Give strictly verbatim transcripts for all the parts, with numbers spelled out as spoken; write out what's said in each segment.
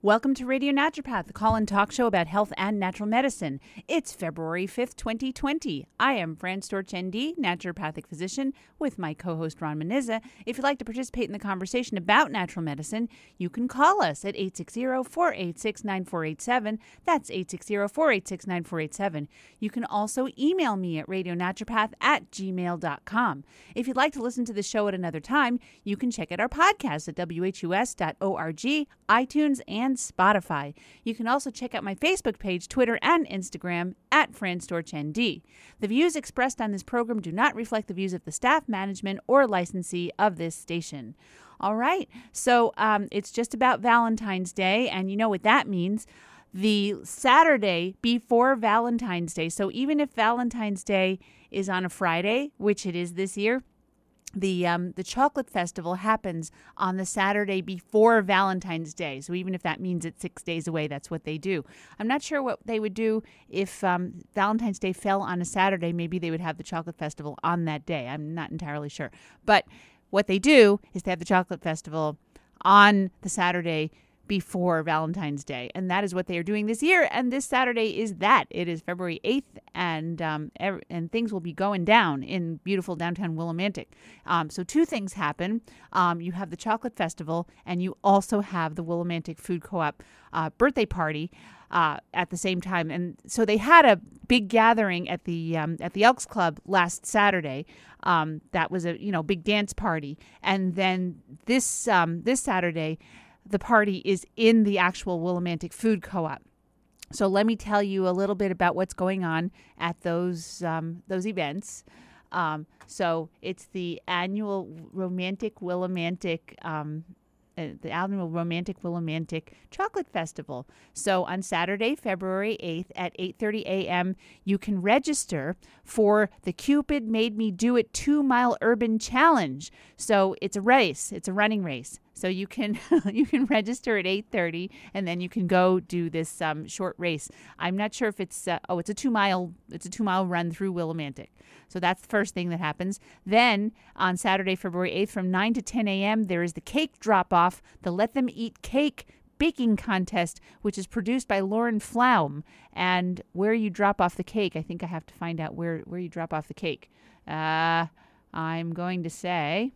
Welcome to Radio Naturopath, the call-in talk show about health and natural medicine. It's February fifth, twenty twenty. I am Fran Storch, N D, naturopathic physician, with my co-host Ron Menizza. If you'd like to participate in the conversation about natural medicine, you can call us at eight six zero, four eight six, nine four eight seven. That's eight six zero, four eight six, nine four eight seven. You can also email me at radionaturopath at gmail dot com. If you'd like to listen to the show at another time, you can check out our podcast at w h u s dot org, iTunes, and Spotify. You can also check out my Facebook page, Twitter, and Instagram at Fran Storch N D. The views expressed on this program do not reflect the views of the staff, management, or licensee of this station. All right, so um, it's just about Valentine's Day, and you know what that means. The Saturday before Valentine's Day, so even if Valentine's Day is on a Friday, which it is this year, The um, the chocolate festival happens on the Saturday before Valentine's Day. So even if that means it's six days away, that's what they do. I'm not sure what they would do if um, Valentine's Day fell on a Saturday. Maybe they would have the chocolate festival on that day. I'm not entirely sure. But what they do is they have the chocolate festival on the Saturday before Valentine's Day. And that is what they are doing this year. And this Saturday is that. It is February eighth, and um, ev- and things will be going down in beautiful downtown Willimantic. Um, so two things happen. Um, you have the Chocolate Festival, and you also have the Willimantic Food Co-op uh, birthday party uh, at the same time. And so they had a big gathering at the um, at the Elks Club last Saturday. Um, that was a you know big dance party. And then this um, this Saturday, the party is in the actual Willimantic Food Co-op. So let me tell you a little bit about what's going on at those um, those events. Um, so it's the annual Romantic Willimantic, um, uh, the annual Romantic Willimantic Chocolate Festival. So on Saturday, February eighth at eight thirty a.m., you can register for the Cupid Made Me Do It two-mile urban challenge. So it's a race. It's a running race. So you can you can register at eight thirty, and then you can go do this um, short race. I'm not sure if it's uh, oh it's a two mile it's a two mile run through Willimantic. So that's the first thing that happens. Then on Saturday, February eighth, from nine to ten a.m., there is the cake drop off, the Let Them Eat Cake baking contest, which is produced by Lauren Flaum. And where you drop off the cake, I think I have to find out where where you drop off the cake. Uh, I'm going to say.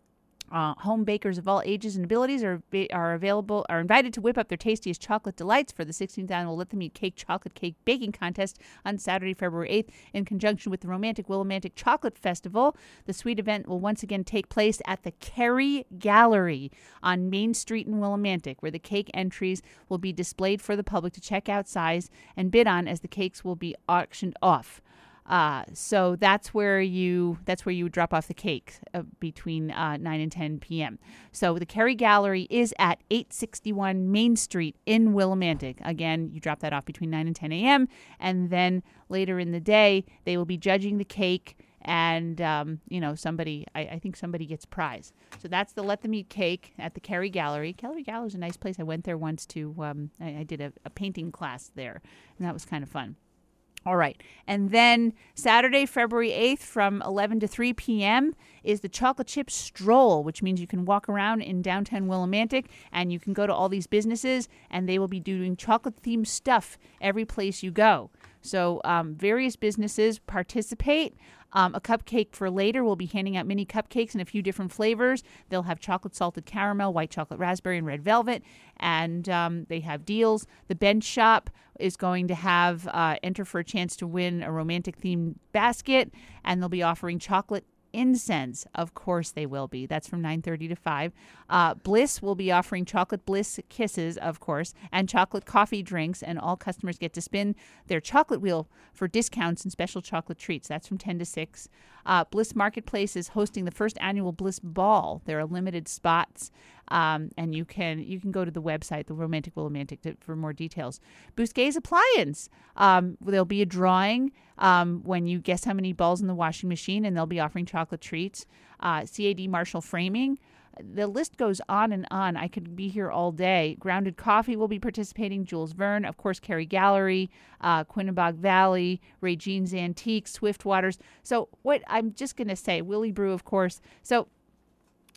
Uh, home bakers of all ages and abilities are are available are invited to whip up their tastiest chocolate delights for the sixteenth annual Let Them Eat Cake Chocolate Cake Baking Contest on Saturday, February eighth, in conjunction with the Romantic Willimantic Chocolate Festival. The sweet event will once again take place at the Kerry Gallery on Main Street in Willimantic, where the cake entries will be displayed for the public to check out, size, and bid on, as the cakes will be auctioned off. Uh, so that's where you that's where you would drop off the cake uh, between uh, nine and ten p.m. So the Kerry Gallery is at eight sixty-one Main Street in Willimantic. Again, you drop that off between nine and ten a.m. And then later in the day, they will be judging the cake. And, um, you know, somebody, I, I think somebody gets a prize. So that's the Let Them Eat Cake at the Kerry Gallery. Kerry Gallery is a nice place. I went there once to, um, I, I did a, a painting class there, and that was kind of fun. All right. And then Saturday, February eighth, from eleven to three p.m. is the Chocolate Chip Stroll, which means you can walk around in downtown Willimantic, and you can go to all these businesses, and they will be doing chocolate-themed stuff every place you go. So um, various businesses participate. Um, a cupcake for later. We'll be handing out mini cupcakes in a few different flavors. They'll have chocolate salted caramel, white chocolate raspberry, and red velvet. And um, they have deals. The Bench Shop is going to have uh, enter for a chance to win a romantic themed basket. And they'll be offering chocolate incense. Of course they will be. That's from nine thirty to five. Uh, Bliss will be offering chocolate Bliss kisses, of course, and chocolate coffee drinks, and all customers get to spin their chocolate wheel for discounts and special chocolate treats. That's from ten to six. Uh, Bliss Marketplace is hosting the first annual Bliss Ball. There are limited spots, um, and you can you can go to the website, the Romantic Willimantic, to, for more details. Bousquet's Appliance. Um, there'll be a drawing um, when you guess how many balls in the washing machine, and they'll be offering chocolate treats. Uh, C A D Marshall Framing. The list goes on and on. I could be here all day. Grounded Coffee will be participating. Jules Verne, of course, Kerry Gallery, uh, Quinnebog Valley, Ray Jean's Antiques, Swift Waters. So what I'm just going to say, Willie Brew, of course. So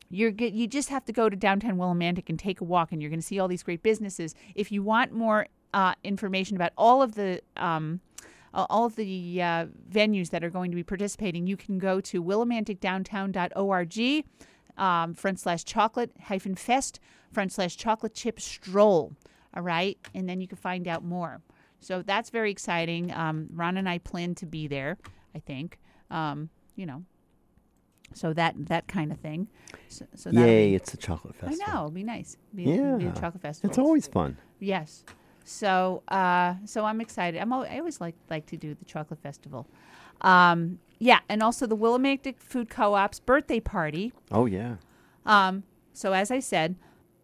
You're good. You just have to go to downtown Willimantic and take a walk, and you're going to see all these great businesses. If you want more uh, information about all of the um, all of the uh, venues that are going to be participating, you can go to willimantic downtown dot org um, front slash chocolate hyphen fest front slash chocolate chip stroll. All right, and then you can find out more. So that's very exciting. Um, Ron and I plan to be there. I think, um, you know. So that that kind of thing. So, so Yay, be, it's a chocolate festival. I know, it'd be nice. Be, yeah. be a chocolate festival. It's always fun. Yes. So uh, so I'm excited. I'm al- I always like like to do the chocolate festival. Um, yeah, and also the Willimantic Food Co-op's birthday party. Oh, yeah. Um, so as I said,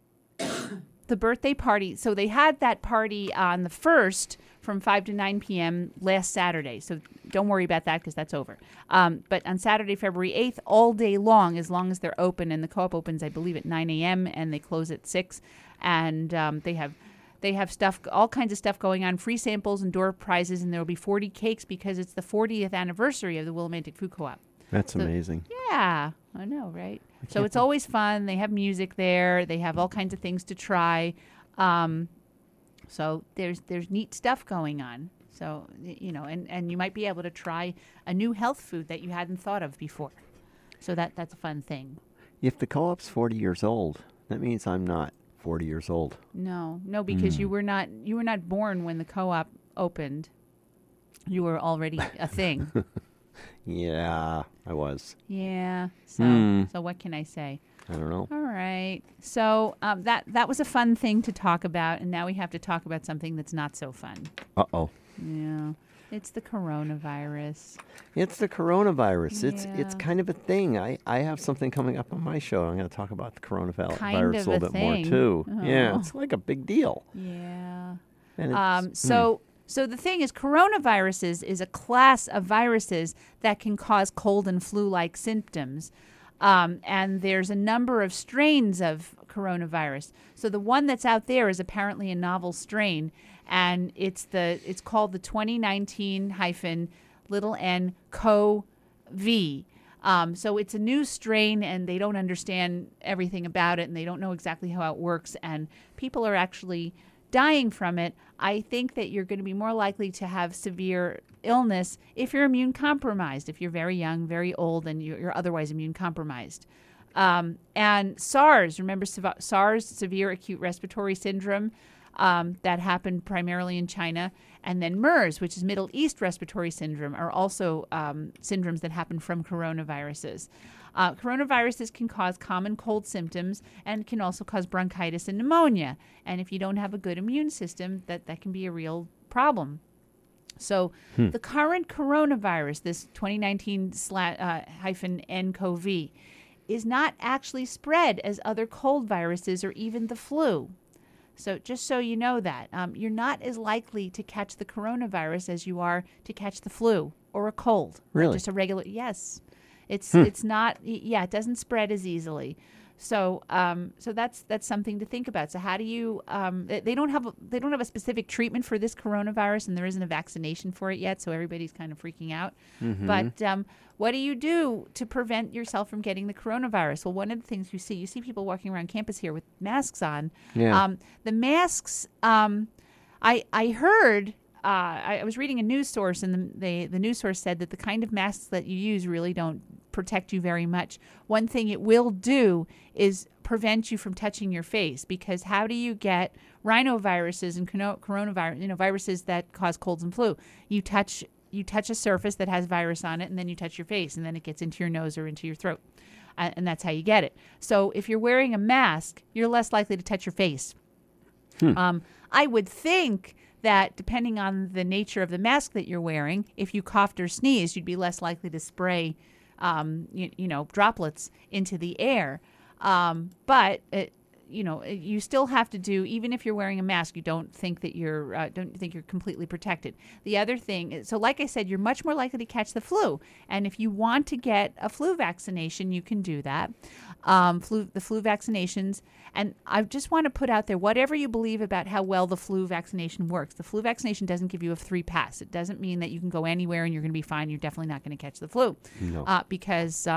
the birthday party. So they had that party on the first from five to nine p.m. last Saturday. So don't worry about that because that's over. Um, but on Saturday, February eighth, all day long, as long as they're open, and the co-op opens, I believe, at nine a.m. and they close at six. And um, they have they have stuff, all kinds of stuff going on, free samples and door prizes, and there will be forty cakes because it's the fortieth anniversary of the Willimantic Food Co-op. That's So- amazing. Yeah, I know, right? So can't it's always fun. They have music there. They have all kinds of things to try. Um, so there's there's neat stuff going on. So y- you know, and, and you might be able to try a new health food that you hadn't thought of before. So that that's a fun thing. If the co-op's forty years old, that means I'm not forty years old. No, no, because you were not you were not born when the co-op opened. You were already a thing. Yeah, I was. Yeah. So Hmm. so what can I say? I don't know. All right. So um, that that was a fun thing to talk about, and now we have to talk about something that's not so fun. Uh-oh. Yeah, it's the coronavirus. It's the coronavirus. It's it's Yeah. kind of a thing. I, I have something coming up on my show. I'm going to talk about the coronavirus Kind virus of a a little bit more thing. too. Yeah, Oh. it's like a big deal. Yeah. And it's, Um. So so the thing is, coronaviruses is a class of viruses that can cause cold and flu-like symptoms. Um, and there's a number of strains of coronavirus. So the one that's out there is apparently a novel strain, and it's the it's called the twenty nineteen hyphen little n co v. Um, so it's a new strain, and they don't understand everything about it, and they don't know exactly how it works, and people are actually dying from it. I think that you're going to be more likely to have severe illness if you're immune compromised, if you're very young, very old, and you're, you're otherwise immune compromised. Um, and SARS, remember Sev- SARS, severe acute respiratory syndrome, um, that happened primarily in China, and then MERS, which is Middle East respiratory syndrome, are also um, syndromes that happen from coronaviruses. Uh, coronaviruses can cause common cold symptoms and can also cause bronchitis and pneumonia. And if you don't have a good immune system, that, that can be a real problem. So the current coronavirus, this twenty nineteen sla- uh, hyphen N C O V, is not actually spread as other cold viruses or even the flu. So just so you know that, um, you're not as likely to catch the coronavirus as you are to catch the flu or a cold. Really? Just a regular, yes. It's it's not, y- yeah, it doesn't spread as easily. So um, so that's that's something to think about. So how do you? Um, they they don't have a, they don't have a specific treatment for this coronavirus, and there isn't a vaccination for it yet. So everybody's kind of freaking out. But um, what do you do to prevent yourself from getting the coronavirus? Well, one of the things you see, you see people walking around campus here with masks on. Yeah. Um, the masks. Um, I I heard. Uh, I, I was reading a news source, and the, the the news source said that the kind of masks that you use really don't protect you very much. One thing it will do is prevent you from touching your face, because how do you get rhinoviruses and cono- coronavirus, you know, viruses that cause colds and flu? You touch you touch a surface that has virus on it, and then you touch your face, and then it gets into your nose or into your throat, uh, and that's how you get it. So if you're wearing a mask, you're less likely to touch your face. Um, I would think that depending on the nature of the mask that you're wearing, if you coughed or sneezed, you'd be less likely to spray, um, you, you know, droplets into the air. Um, but it, you know, you still have to do, even if you're wearing a mask, you don't think that you're uh, don't think you're completely protected. The other thing is, so like I said, you're much more likely to catch the flu, and if you want to get a flu vaccination, you can do that. Um, flu the flu vaccinations, and I just want to put out there, whatever you believe about how well the flu vaccination works, the flu vaccination doesn't give you a free pass. It doesn't mean that you can go anywhere and you're going to be fine. You're definitely not going to catch the flu, No. uh, because um,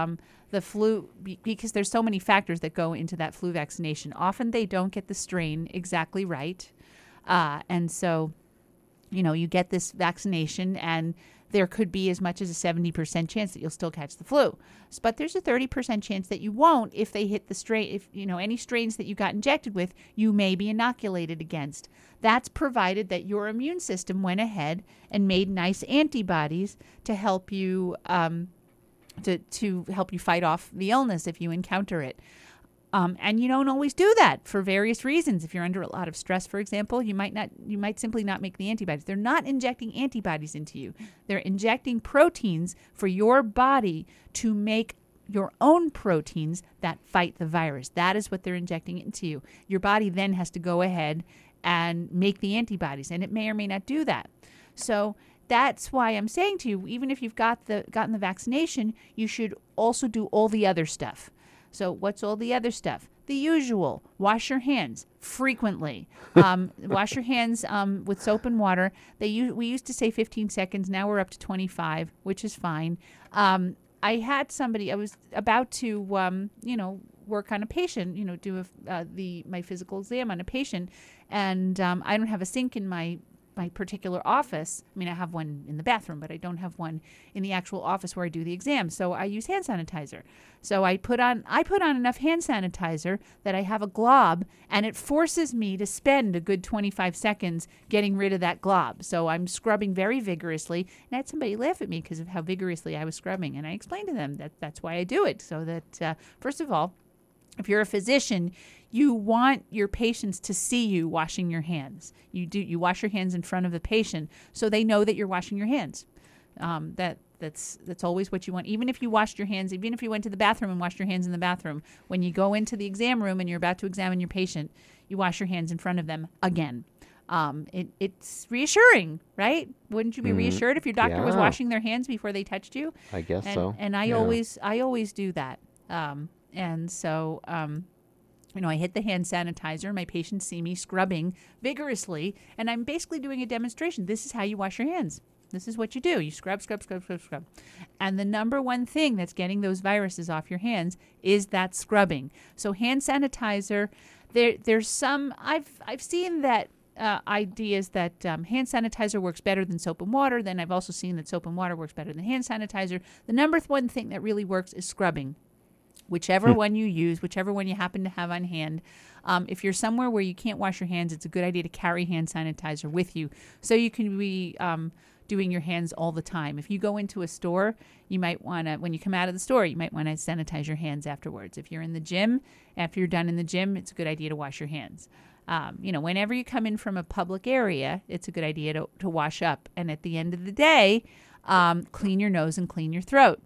the flu, be- because there's so many factors that go into that flu vaccination. Often they don't get the strain exactly right. Uh, and so, you know, you get this vaccination and there could be as much as a seventy percent chance that you'll still catch the flu. But there's a thirty percent chance that you won't if they hit the strain, if, you know, any strains that you got injected with, you may be inoculated against. That's provided that your immune system went ahead and made nice antibodies to help you, um, to, to help you fight off the illness if you encounter it. Um, and you don't always do that for various reasons. If you're under a lot of stress, for example, you might not, you might simply not make the antibodies. They're not injecting antibodies into you. They're injecting proteins for your body to make your own proteins that fight the virus. That is what they're injecting into you. Your body then has to go ahead and make the antibodies, and it may or may not do that. So that's why I'm saying to you, even if you've got the gotten the vaccination, you should also do all the other stuff. So what's all the other stuff? The usual. Wash your hands frequently. Um, wash your hands um, with soap and water. They u- We used to say fifteen seconds. Now we're up to twenty-five, which is fine. Um, I had somebody, I was about to, um, you know, work on a patient, you know, do a, uh, the my physical exam on a patient. And um, I don't have a sink in my my particular office. I mean, I have one in the bathroom, but I don't have one in the actual office where I do the exam. So I use hand sanitizer. So I put on I put on enough hand sanitizer that I have a glob, and it forces me to spend a good twenty-five seconds getting rid of that glob. So I'm scrubbing very vigorously, and I had somebody laugh at me because of how vigorously I was scrubbing. And I explained to them that that's why I do it. So that, uh, first of all, if you're a physician, you want your patients to see you washing your hands. You do. You wash your hands in front of the patient so they know that you're washing your hands. Um, that that's that's always what you want. Even if you washed your hands, even if you went to the bathroom and washed your hands in the bathroom, when you go into the exam room and you're about to examine your patient, you wash your hands in front of them again. Um, it, it's reassuring, right? Wouldn't you be mm-hmm. reassured if your doctor yeah. was washing their hands before they touched you? I guess and, so. And I yeah. always I always do that. Um, and so. Um, You know, I hit the hand sanitizer. My patients see me scrubbing vigorously, and I'm basically doing a demonstration. This is how you wash your hands. This is what you do. You scrub, scrub, scrub, scrub, scrub. And the number one thing that's getting those viruses off your hands is that scrubbing. So hand sanitizer, there, there's some, I've, I've seen that uh, ideas that um, hand sanitizer works better than soap and water. Then I've also seen that soap and water works better than hand sanitizer. The number one thing that really works is scrubbing. Whichever one you use, whichever one you happen to have on hand. Um, if you're somewhere where you can't wash your hands, it's a good idea to carry hand sanitizer with you so you can be um, doing your hands all the time. If you go into a store, you might want to, when you come out of the store, you might want to sanitize your hands afterwards. If you're in the gym, after you're done in the gym, it's a good idea to wash your hands. Um, you know, whenever you come in from a public area, it's a good idea to, to wash up. And at the end of the day, um, clean your nose and clean your throat.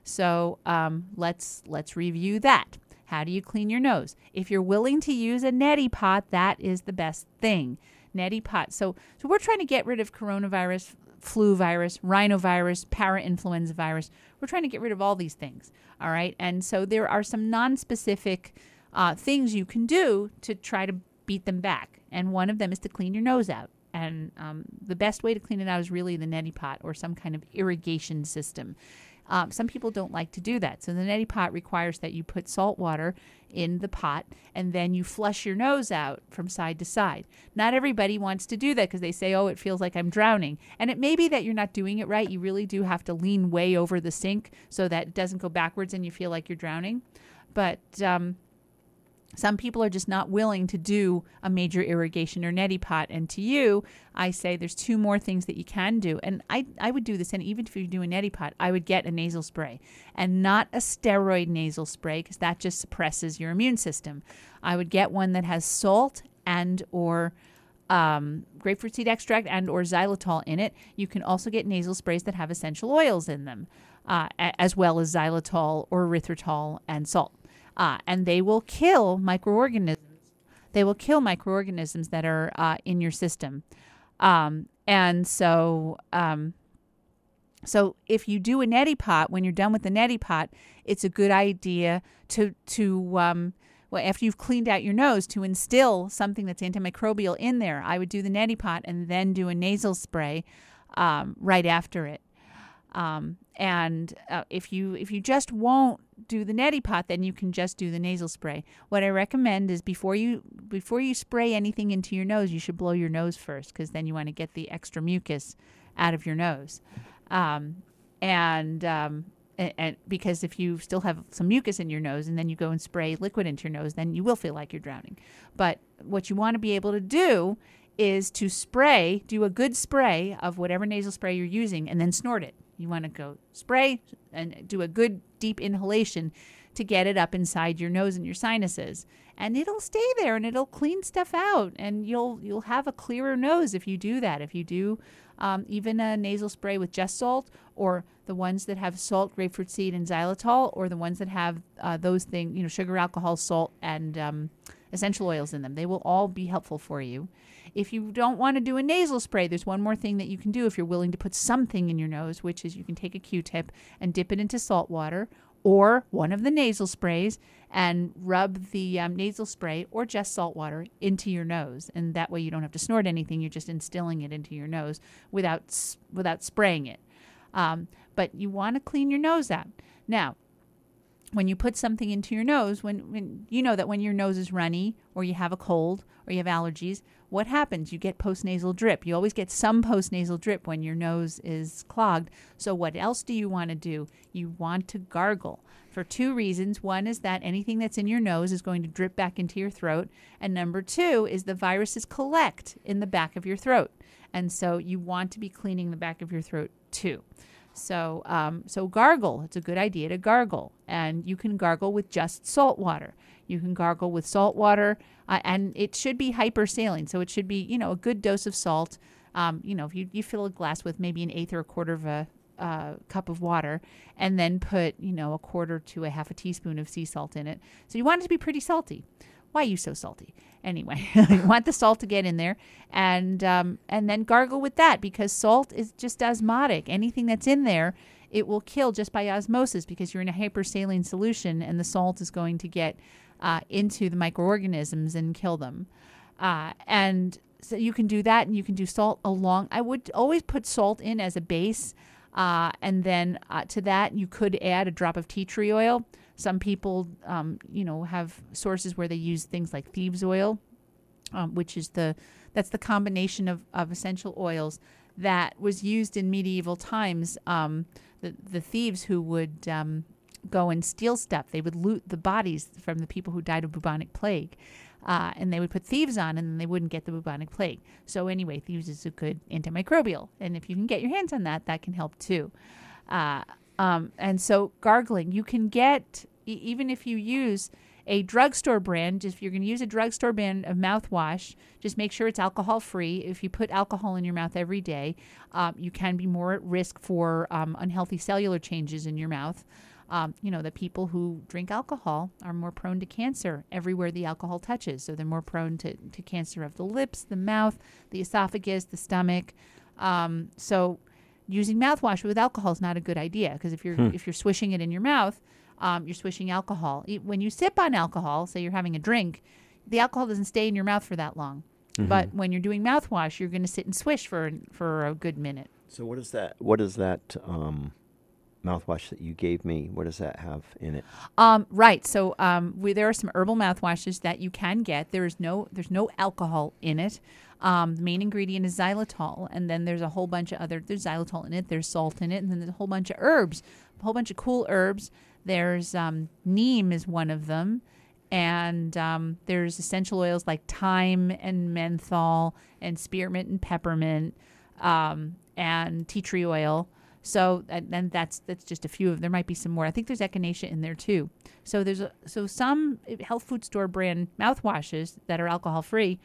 So um, let's let's review that. How do you clean your nose? If you're willing to use a neti pot, that is the best thing. Neti pot. So so we're trying to get rid of coronavirus, flu virus, rhinovirus, parainfluenza virus. We're trying to get rid of all these things. All right. And so there are some non-specific uh, things you can do to try to beat them back. And one of them is to clean your nose out. And um, the best way to clean it out is really the neti pot or some kind of irrigation system. Um, some people don't like to do that. So the neti pot requires that you put salt water in the pot and then you flush your nose out from side to side. Not everybody wants to do that because they say, oh, it feels like I'm drowning. And it may be that you're not doing it right. You really do have to lean way over the sink so that it doesn't go backwards and you feel like you're drowning. But um, some people are just not willing to do a major irrigation or neti pot. And to you, I say there's two more things that you can do. And I, I would do this. And even if you do a neti pot, I would get a nasal spray and not a steroid nasal spray because that just suppresses your immune system. I would get one that has salt and or um, grapefruit seed extract and or xylitol in it. You can also get nasal sprays that have essential oils in them, uh, as well as xylitol or erythritol and salt. Uh, and they will kill microorganisms. They will kill microorganisms that are uh, in your system. Um, and so um, so if you do a neti pot, when you're done with the neti pot, it's a good idea to, to um, well, after you've cleaned out your nose, to instill something that's antimicrobial in there. I would do the neti pot and then do a nasal spray um, right after it. Um, and uh, if you if you just won't do the neti pot, then you can just do the nasal spray. What I recommend is before you before you spray anything into your nose, you should blow your nose first, because then you want to get the extra mucus out of your nose. Um, and um, and, and because if you still have some mucus in your nose and then you go and spray liquid into your nose, then you will feel like you're drowning. But what you want to be able to do is to spray, do a good spray of whatever nasal spray you're using, and then snort it. You want to go spray and do a good deep inhalation to get it up inside your nose and your sinuses. And it'll stay there and it'll clean stuff out. And you'll you'll have a clearer nose if you do that. If you do um, even a nasal spray with just salt, or the ones that have salt, grapefruit seed, and xylitol, or the ones that have uh, those things, you know, sugar, alcohol, salt, and um, essential oils in them. They will all be helpful for you. If you don't want to do a nasal spray, there's one more thing that you can do if you're willing to put something in your nose, which is you can take a Q-tip and dip it into salt water or one of the nasal sprays and rub the um, nasal spray or just salt water into your nose. And that way you don't have to snort anything. You're just instilling it into your nose without without spraying it. Um, but you want to clean your nose out. Now, when you put something into your nose, when, when you know that when your nose is runny or you have a cold or you have allergies, what happens? You get postnasal drip. You always get some postnasal drip when your nose is clogged. So what else do you want to do? You want to gargle for two reasons. One is that anything that's in your nose is going to drip back into your throat. And number two is the viruses collect in the back of your throat. And so you want to be cleaning the back of your throat too. So um, so gargle. It's a good idea to gargle. And you can gargle with just salt water. You can gargle with salt water, uh, and it should be hypersaline. So it should be, you know, a good dose of salt. Um, you know, if you, you fill a glass with maybe an eighth or a quarter of a uh, cup of water, and then put, you know, a quarter to a half a teaspoon of sea salt in it. So you want it to be pretty salty. Why are you so salty? Anyway, you want the salt to get in there, and um, and then gargle with that, because salt is just osmotic. Anything that's in there, it will kill just by osmosis, because you're in a hypersaline solution, and the salt is going to get uh, into the microorganisms and kill them. Uh, and so you can do that, and you can do salt along. I would always put salt in as a base, uh, and then uh, to that you could add a drop of tea tree oil. Some people, um, you know, have sources where they use things like thieves oil, um, which is the that's the combination of, of essential oils that was used in medieval times. Um, the the thieves who would um, go and steal stuff, they would loot the bodies from the people who died of bubonic plague, uh, and they would put thieves on, and then they wouldn't get the bubonic plague. So anyway, thieves is a good antimicrobial, and if you can get your hands on that, that can help too. Uh, Um, and so gargling, you can get, e- even if you use a drugstore brand, if you're going to use a drugstore brand of mouthwash, just make sure it's alcohol free. If you put alcohol in your mouth every day, um, you can be more at risk for um, unhealthy cellular changes in your mouth. Um, you know, the people who drink alcohol are more prone to cancer everywhere the alcohol touches. So they're more prone to, to cancer of the lips, the mouth, the esophagus, the stomach. Um, so using mouthwash with alcohol is not a good idea, because if you're hmm. if you're swishing it in your mouth, um, you're swishing alcohol. When you sip on alcohol, say you're having a drink, the alcohol doesn't stay in your mouth for that long. Mm-hmm. But when you're doing mouthwash, you're going to sit and swish for for a good minute. So what is that? What is that um, mouthwash that you gave me? What does that have in it? Um, right. So um, we, there are some herbal mouthwashes that you can get. There is no there's no alcohol in it. Um, the main ingredient is xylitol, and then there's a whole bunch of other, there's xylitol in it, there's salt in it, and then there's a whole bunch of herbs, a whole bunch of cool herbs. There's um, neem is one of them, and um, there's essential oils like thyme and menthol and spearmint and peppermint um, and tea tree oil. So and, and that's that's just a few of. There might be some more. I think there's echinacea in there too. So there's a, so some health food store brand mouthwashes that are alcohol free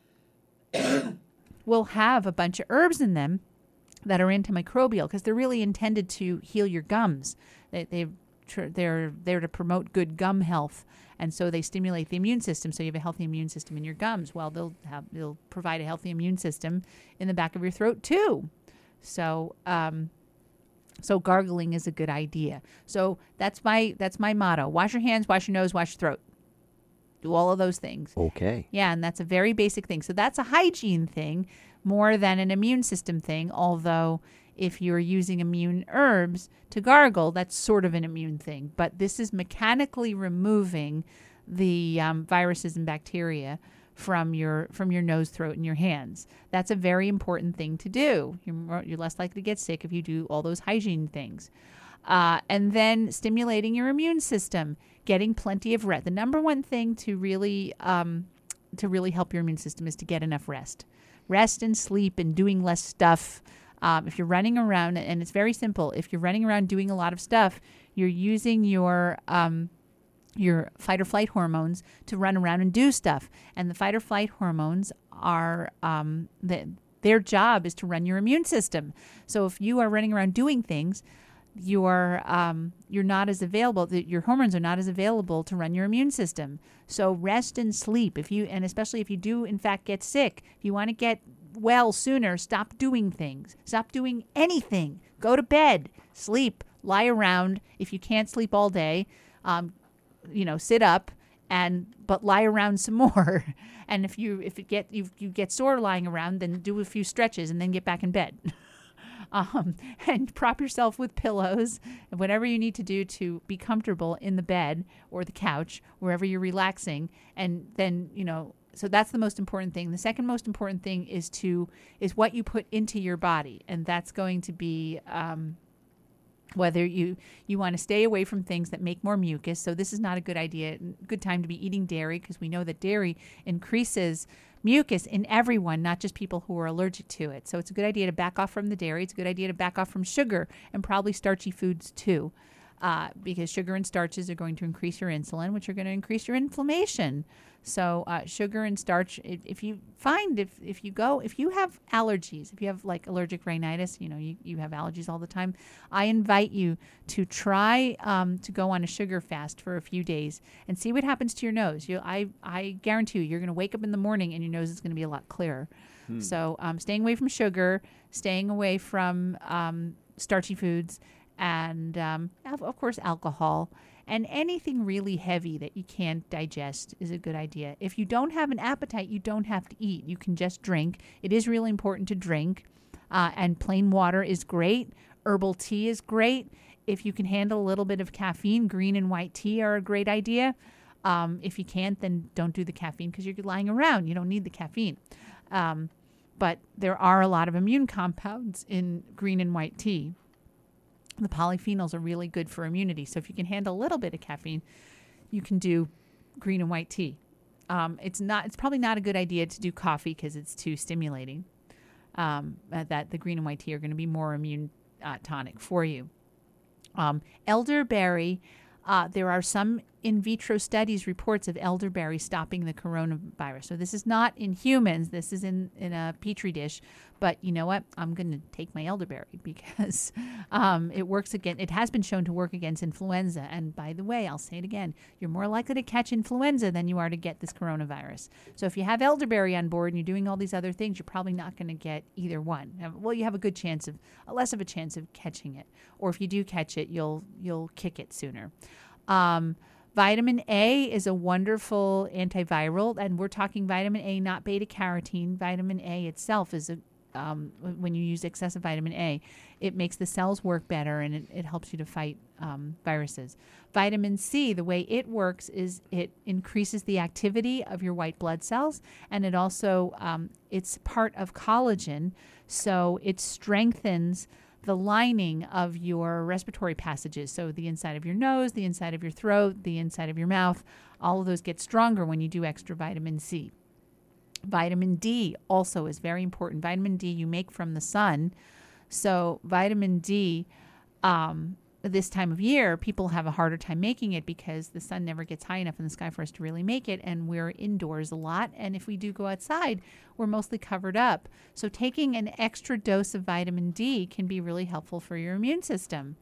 will have a bunch of herbs in them that are antimicrobial, because they're really intended to heal your gums. They, they've, they're there to promote good gum health, and so they stimulate the immune system. So you have a healthy immune system in your gums. Well, they'll have they'll provide a healthy immune system in the back of your throat too. So um, so gargling is a good idea. So that's my that's my motto: wash your hands, wash your nose, wash your throat. Do all of those things. Okay. Yeah, and that's a very basic thing. So that's a hygiene thing more than an immune system thing, although If you're using immune herbs to gargle, that's sort of an immune thing. But this is mechanically removing the um, viruses and bacteria from your from your nose, throat, and your hands. That's a very important thing to do. You're, more, you're less likely to get sick if you do all those hygiene things. Uh, and then stimulating your immune system, getting plenty of rest. The number one thing to really um, to really help your immune system is to get enough rest. Rest and sleep and doing less stuff. Um, if you're running around, and it's very simple, if you're running around doing a lot of stuff, you're using your um, your fight or flight hormones to run around and do stuff. And the fight or flight hormones are, um, the, their job is to run your immune system. So if you are running around doing things, you're, um, you're not as available, the, your hormones are not as available to run your immune system. So rest and sleep, if you, and especially if you do in fact get sick, if you want to get well sooner, stop doing things. Stop doing anything. Go to bed, sleep, lie around. If you can't sleep all day, um, you know, sit up and but lie around some more. And if you if it get you you get sore lying around, then do a few stretches and then get back in bed. um, and prop yourself with pillows and whatever you need to do to be comfortable in the bed or the couch, wherever you're relaxing. And then, you know, so that's the most important thing. The second most important thing is to is what you put into your body, and that's going to be um, whether you, you want to stay away from things that make more mucus. So this is not a good idea, good time to be eating dairy, because we know that dairy increases mucus in everyone, not just people who are allergic to it. So it's a good idea to back off from the dairy. It's a good idea to back off from sugar and probably starchy foods too, uh, because sugar and starches are going to increase your insulin, which are going to increase your inflammation. So uh, sugar and starch, if, if you find, if, if you go, if you have allergies, if you have like allergic rhinitis, you know, you, you have allergies all the time, I invite you to try um, to go on a sugar fast for a few days and see what happens to your nose. You, I, I guarantee you, you're going to wake up in the morning and your nose is going to be a lot clearer. Hmm. So um, staying away from sugar, staying away from um, starchy foods, and um, of course alcohol. And anything really heavy that you can't digest is a good idea. If you don't have an appetite, you don't have to eat. You can just drink. It is really important to drink. Uh, and plain water is great. Herbal tea is great. If you can handle a little bit of caffeine, green and white tea are a great idea. Um, if you can't, then don't do the caffeine because you're lying around. You don't need the caffeine. Um, but there are a lot of immune compounds in green and white tea. The polyphenols are really good for immunity. So if you can handle a little bit of caffeine, you can do green and white tea. Um, it's not. It's probably not a good idea to do coffee because it's too stimulating. Um, uh, that the green and white tea are going to be more immune uh, tonic for you. Um, elderberry. Uh, there are some in vitro studies, reports of elderberry stopping the coronavirus. So this is not in humans. This is in, in a petri dish. But you know what? I'm going to take my elderberry because um, it works again. It has been shown to work against influenza. And by the way, I'll say it again, you're more likely to catch influenza than you are to get this coronavirus. So if you have elderberry on board and you're doing all these other things, you're probably not going to get either one. Well, you have a good chance of, less of a chance of catching it. Or if you do catch it, you'll you'll kick it sooner. Um, vitamin A is a wonderful antiviral, and we're talking vitamin A, not beta carotene. Vitamin A itself is a Um, when you use excessive vitamin A, it makes the cells work better, and it, it helps you to fight um, viruses. Vitamin C, the way it works is it increases the activity of your white blood cells, and it also, um, it's part of collagen, so it strengthens the lining of your respiratory passages. So the inside of your nose, the inside of your throat, the inside of your mouth, all of those get stronger when you do extra vitamin C. Vitamin D also is very important. Vitamin D you make from the sun. So vitamin D, um, this time of year, people have a harder time making it because the sun never gets high enough in the sky for us to really make it, and we're indoors a lot. And if we do go outside, we're mostly covered up. So taking an extra dose of vitamin D can be really helpful for your immune system.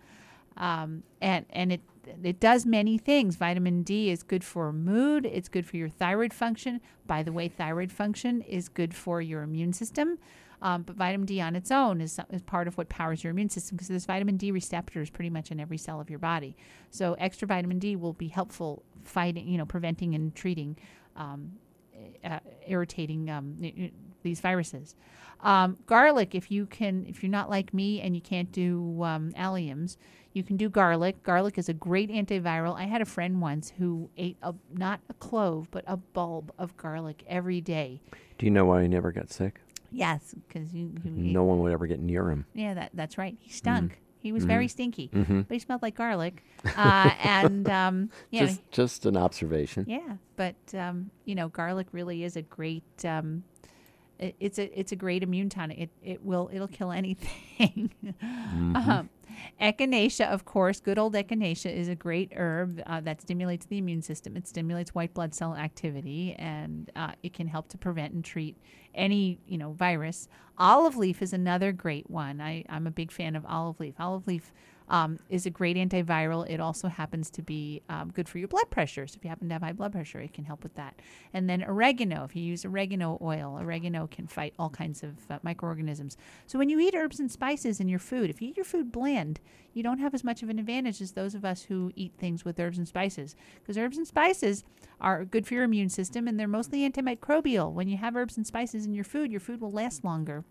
Um, and and it it does many things. Vitamin D is good for mood. It's good for your thyroid function. By the way, thyroid function is good for your immune system. Um, but vitamin D on its own is, is part of what powers your immune system because there's vitamin D receptors pretty much in every cell of your body. So extra vitamin D will be helpful fighting, you know, preventing and treating um, uh, irritating um, these viruses. Um, garlic, if you can, if you're not like me and you can't do um, alliums, you can do garlic. Garlic is a great antiviral. I had a friend once who ate a, not a clove, but a bulb of garlic every day. Do you know why he never got sick? Yes, because you, you no ate, one would ever get near him. Yeah, that that's right. He stunk. Mm. He was mm-hmm. very stinky, mm-hmm. but he smelled like garlic. Uh, and um, yeah, just just an observation. Yeah, but um, you know, garlic really is a great. Um, it, it's a it's a great immune tonic. It it will it'll kill anything. mm-hmm. um, Echinacea, of course, good old echinacea is a great herb uh, that stimulates the immune system. It stimulates white blood cell activity, and uh, it can help to prevent and treat any, you know, virus. Olive leaf is another great one. I, I'm a big fan of olive leaf. Olive leaf um, is a great antiviral. It also happens to be um, good for your blood pressure. So if you happen to have high blood pressure, it can help with that. And then oregano, if you use oregano oil, oregano can fight all kinds of uh, microorganisms. So when you eat herbs and spices in your food, if you eat your food bland, you don't have as much of an advantage as those of us who eat things with herbs and spices, because herbs and spices are good for your immune system, and they're mostly antimicrobial. When you have herbs and spices in your food, your food will last longer.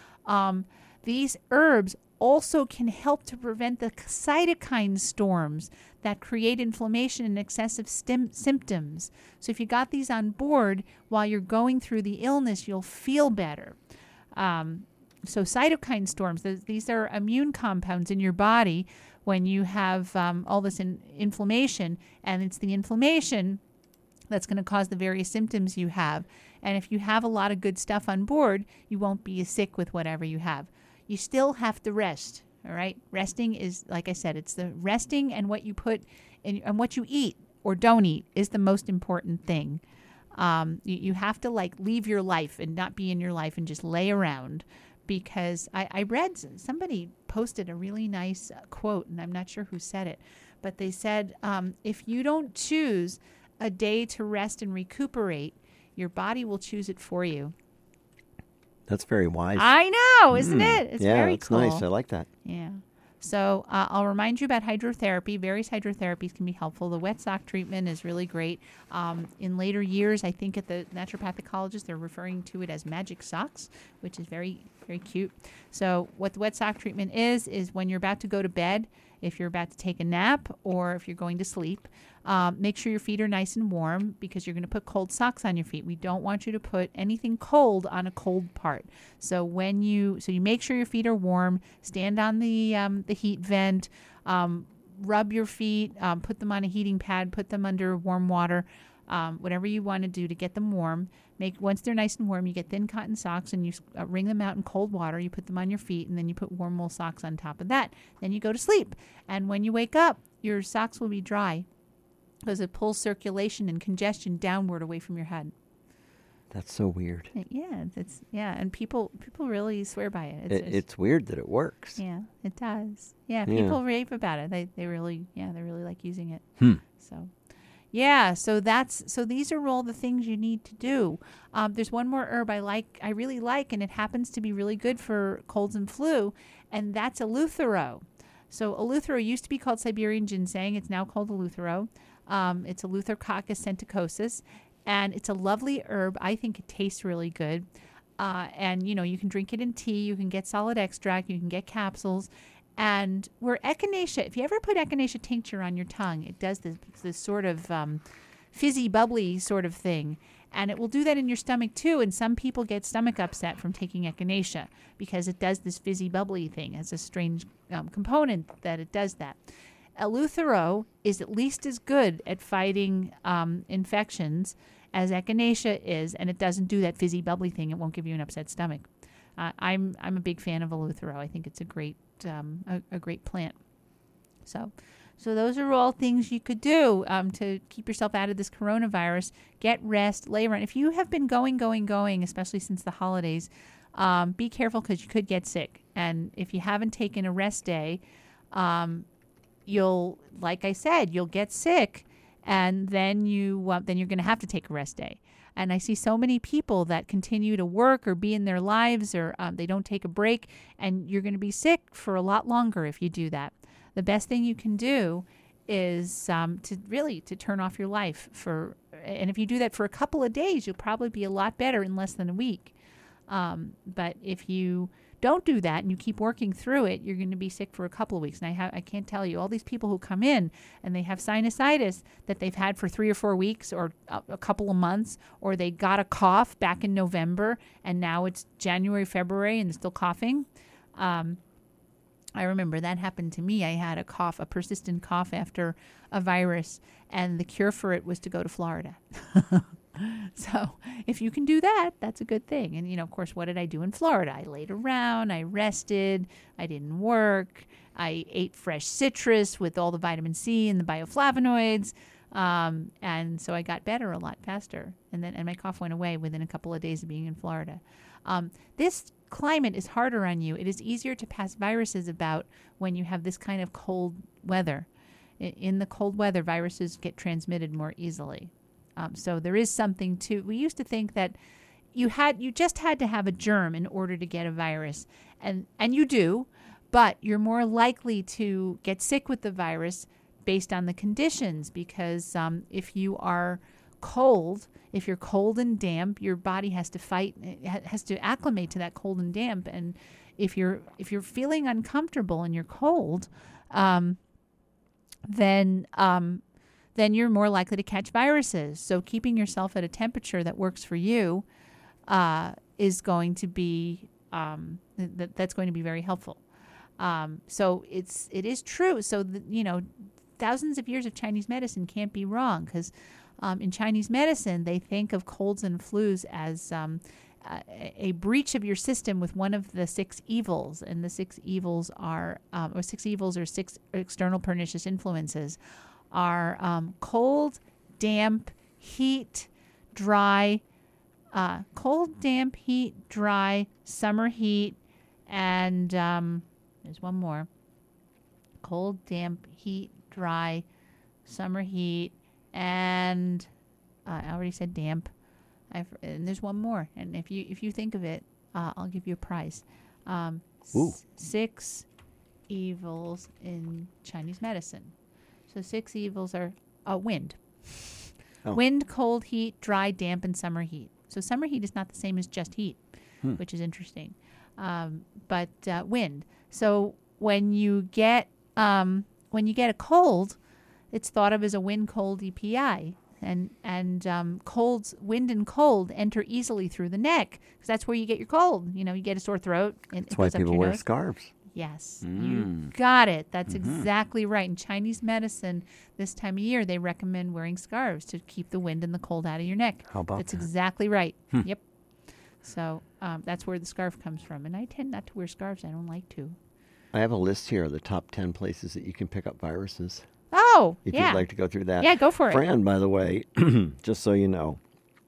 Um, these herbs also can help to prevent the cytokine storms that create inflammation and excessive stim- symptoms. So if you got these on board while you're going through the illness, you'll feel better. Um, so cytokine storms, th- these are immune compounds in your body when you have um, all this in- inflammation, and it's the inflammation that's going to cause the various symptoms you have. And if you have a lot of good stuff on board, you won't be as sick with whatever you have. You still have to rest, all right? Resting is, like I said, it's the resting and what you put in, and what you eat or don't eat is the most important thing. Um, you, you have to, like, leave your life and not be in your life and just lay around, because I, I read, somebody posted a really nice uh, quote, and I'm not sure who said it, but they said, um, if you don't choose a day to rest and recuperate, your body will choose it for you. That's very wise. I know, isn't mm. it? It's yeah, very it's cool. nice. I like that. Yeah. So uh, I'll remind you about hydrotherapy. Various hydrotherapies can be helpful. The wet sock treatment is really great. Um, in later years, I think at the naturopathic colleges, they're referring to it as magic socks, which is very, very cute. So what the wet sock treatment is, is when you're about to go to bed, if you're about to take a nap or if you're going to sleep, um, make sure your feet are nice and warm, because you're going to put cold socks on your feet. We don't want you to put anything cold on a cold part. So when you, so you make sure your feet are warm, stand on the um, the heat vent, um, rub your feet, um, put them on a heating pad, put them under warm water, um, whatever you want to do to get them warm. Make once they're nice and warm, you get thin cotton socks and you uh, wring them out in cold water. You put them on your feet, and then you put warm wool socks on top of that. Then you go to sleep, and when you wake up, your socks will be dry, because it pulls circulation and congestion downward away from your head. That's so weird. Yeah, it's yeah, and people people really swear by it. It's, it, it's, it's weird that it works. Yeah, it does. Yeah, Yeah. people rave about it. They they really yeah they really like using it. Hmm. So. Yeah, so that's so these are all the things you need to do. Um, there's one more herb I like, I really like, and it happens to be really good for colds and flu, and that's Eleuthero. So Eleuthero used to be called Siberian ginseng. It's now called Eleuthero. Um, it's Eleutherococcus senticosus, and it's a lovely herb. I think it tastes really good. Uh, and, you know, you can drink it in tea. You can get solid extract. You can get capsules. And where echinacea, if you ever put echinacea tincture on your tongue, it does this, this sort of um, fizzy, bubbly sort of thing. And it will do that in your stomach too. And some people get stomach upset from taking echinacea because it does this fizzy, bubbly thing. It's a strange um, component that it does that. Eleuthero is at least as good at fighting um, infections as echinacea is, and it doesn't do that fizzy, bubbly thing. It won't give you an upset stomach. Uh, I'm I'm a big fan of Eleuthero. I think it's a great um, a, a great plant. So, so those are all things you could do um, to keep yourself out of this coronavirus. Get rest, lay around. If you have been going, going, going, especially since the holidays, um, be careful because you could get sick. And if you haven't taken a rest day, um, you'll, like I said, you'll get sick, and then you uh, then you're going to have to take a rest day. And I see so many people that continue to work or be in their lives, or um, they don't take a break, and you're going to be sick for a lot longer if you do that. The best thing you can do is um, to really to turn off your life for, and if you do that for a couple of days, you'll probably be a lot better in less than a week. Um, but if you don't do that and you keep working through it, you're going to be sick for a couple of weeks. And I have, I can't tell you, all these people who come in and they have sinusitis that they've had for three or four weeks or a, a couple of months, or they got a cough back in November and now it's January, February and they're still coughing. Um, I remember that happened to me. I had a cough, a persistent cough after a virus, and the cure for it was to go to Florida. So if you can do that, that's a good thing. And, you know, of course, what did I do in Florida? I laid around, I rested, I didn't work, I ate fresh citrus with all the vitamin C and the bioflavonoids. Um, and so I got better a lot faster. And then and my cough went away within a couple of days of being in Florida. Um, this climate is harder on you. It is easier to pass viruses about when you have this kind of cold weather. In, in the cold weather, viruses get transmitted more easily. Um, so there is something to, we used to think that you had, you just had to have a germ in order to get a virus. And, and you do, but you're more likely to get sick with the virus based on the conditions, because um, if you are cold, if you're cold and damp, your body has to fight, has to acclimate to that cold and damp. And if you're, if you're feeling uncomfortable and you're cold, um, then, um, then you're more likely to catch viruses. So keeping yourself at a temperature that works for you uh, is going to be um, th- that's going to be very helpful. Um, so it's it is true. So the, you know, thousands of years of Chinese medicine can't be wrong, because um, in Chinese medicine they think of colds and flus as um, a, a breach of your system with one of the six evils, and the six evils are um, or six evils or six external pernicious influences. Are um, cold, damp, heat, dry, uh, cold, damp, heat, dry, summer heat, and um, there's one more. Cold, damp, heat, dry, summer heat, and uh, I already said damp. I've, and there's one more. And if you if you think of it, uh, I'll give you a prize. Um, s- six evils in Chinese medicine. So six evils are uh, wind. Oh. Wind, cold, heat, dry, damp, and summer heat. So summer heat is not the same as just heat, hmm. which is interesting. Um, but uh, wind. So when you get um, when you get a cold, it's thought of as a wind cold E P I. And and um, colds, wind and cold enter easily through the neck, because that's where you get your cold. You know, you get a sore throat. And that's why people wear nose. scarves. Yes, mm. you got it. That's mm-hmm. exactly right. In Chinese medicine, this time of year, they recommend wearing scarves to keep the wind and the cold out of your neck. How about That's that? exactly right. Hmm. Yep. So um, that's where the scarf comes from. And I tend not to wear scarves. I don't like to. I have a list here of the top ten places that you can pick up viruses. Oh, if yeah. you'd like to go through that. Yeah, go for it. Fran, by the way, just so you know,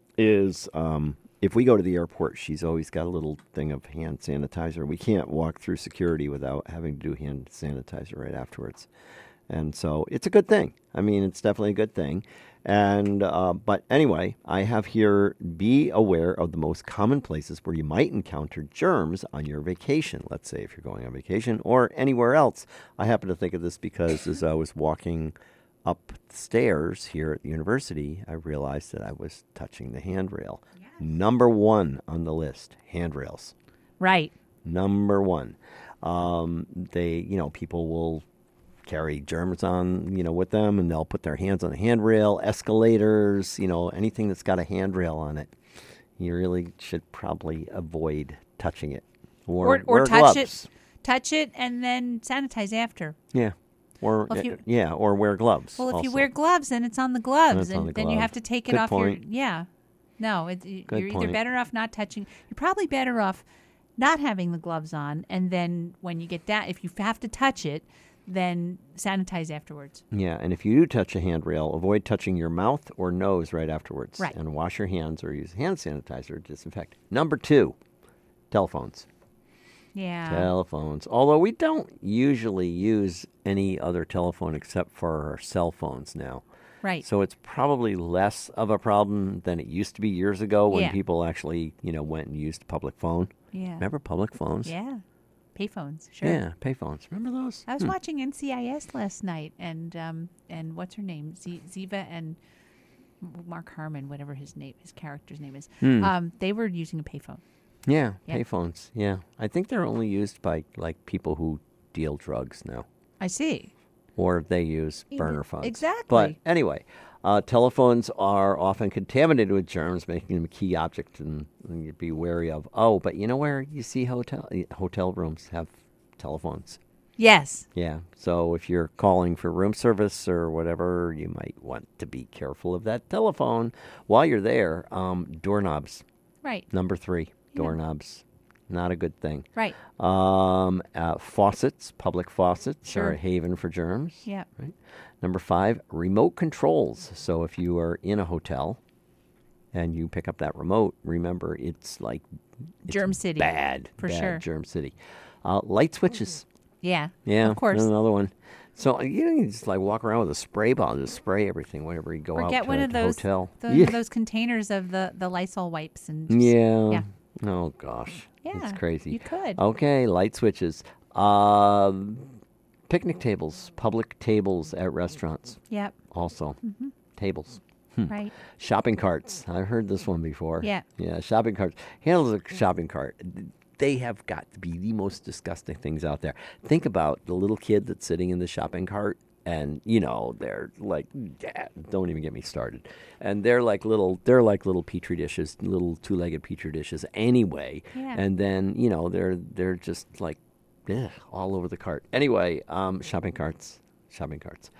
is um, if we go to the airport, she's always got a little thing of hand sanitizer. We can't walk through security without having to do hand sanitizer right afterwards. And so it's a good thing. I mean, it's definitely a good thing. And uh, but anyway, I have here, be aware of the most common places where you might encounter germs on your vacation. Let's say if you're going on vacation or anywhere else. I happen to think of this because as I was walking up the stairs here at the university, I realized that I was touching the handrail. Yes. Number one on the list, handrails. Right. Number one. Um, they, you know, people will carry germs on, you know, with them, and they'll put their hands on the handrail, escalators, you know, anything that's got a handrail on it. You really should probably avoid touching it. Or, or, or wear touch gloves. it, touch it, and then sanitize after. Yeah. Or well, you, yeah, or wear gloves. Well, if also. you wear gloves, then it's on the gloves, and, and the then glove. you have to take it Good off point. your yeah. No, it, you're point. either better off not touching. You're probably better off not having the gloves on, and then when you get down, if you have to touch it, then sanitize afterwards. Yeah, and if you do touch a handrail, avoid touching your mouth or nose right afterwards. Right. And wash your hands or use hand sanitizer to disinfect. Number two, telephones. Yeah. Telephones. Although we don't usually use any other telephone except for our cell phones now. Right. So it's probably less of a problem than it used to be years ago when yeah. people actually, you know, went and used a public phone. Yeah. Remember public phones? Yeah. Payphones, sure. Yeah, payphones. Remember those? I was hmm. watching N C I S last night, and um, and what's her name? Z- Ziva and Mark Harmon, whatever his name, his character's name is. Hmm. Um, they were using a payphone. Yeah, Yeah. payphones. Yeah. I think they're only used by like people who deal drugs now. I see. Or they use Even- burner phones. exactly. But anyway, uh, telephones are often contaminated with germs, making them a key object, and, and you'd be wary of. Oh, but you know where you see hotel hotel rooms have telephones? Yes. Yeah. So if you're calling for room service or whatever, you might want to be careful of that telephone. While you're there, um, doorknobs. Right. Number three, doorknobs. Not a good thing. Right. Um, uh, faucets, public faucets Sure. are a haven for germs. Yeah. Right. Number five, remote controls. So if you are in a hotel and you pick up that remote, remember it's like it's Germ city. bad, For bad sure. germ city. Uh, light switches. Yeah. Yeah, Of course. another one. So you know, you just like walk around with a spray bottle, just spray everything whenever you go Or out get to one a of those hotel. the, yeah. those containers of the, the Lysol wipes and just, yeah. yeah. Oh gosh, Yeah, it's crazy. you could. Okay, light switches. Um, picnic tables, public tables at restaurants. Yep. Also, Mm-hmm. tables. Right. Shopping carts. I've heard this one before. Yeah. Yeah, shopping carts. Handles a shopping cart. They have got to be the most disgusting things out there. Think about the little kid that's sitting in the shopping cart, and you know they're like, yeah, don't even get me started. And they're like little, they're like little petri dishes, little two-legged petri dishes. Anyway, Yeah. and then you know they're they're just like, ugh, all over the cart. Anyway, um, shopping carts, shopping carts.